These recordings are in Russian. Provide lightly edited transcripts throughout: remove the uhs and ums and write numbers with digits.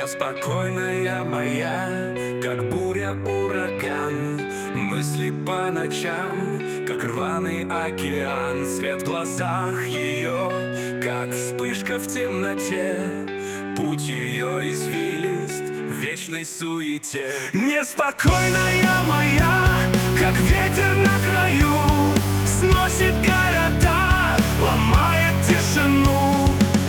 Неспокойная моя, как буря, ураган. Мысли по ночам, как рваный океан. Свет в глазах ее, как вспышка в темноте. Путь ее извилист в вечной суете. Неспокойная моя, как ветер на краю, сносит города, ломает тишину.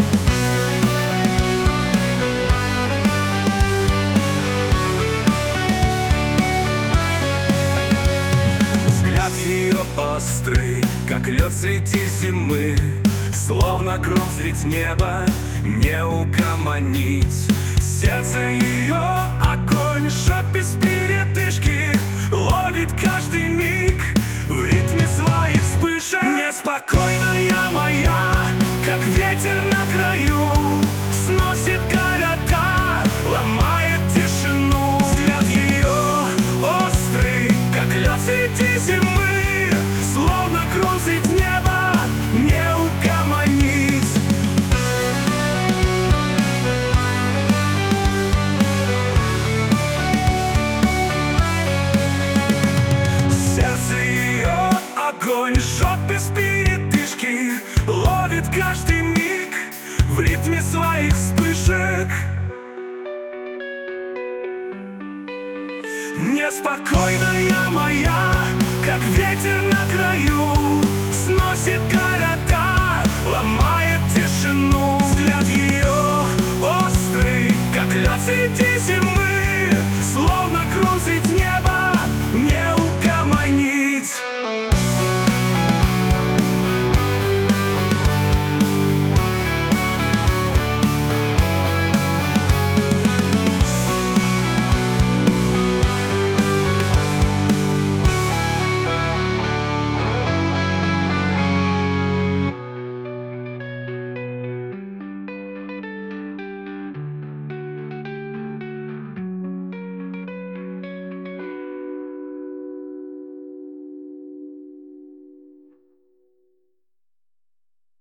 Взгляд ее острый, как лед среди зимы, словно гром средь неба, не угомонить. Сердце ее огонь, шаг без передышки, ловит каждый миг в ритме своих вспышек. Неспокойная моя, как ветер на краю, сносит города, ломает тишину. Взгляд ее острый, как лед среди зимы, словно гром средь неба, не угомонить. Сердце ее огонь, жжет без передышки, ловит каждый миг в ритме своих вспышек. Неспокойная моя, как ветер на краю, сносит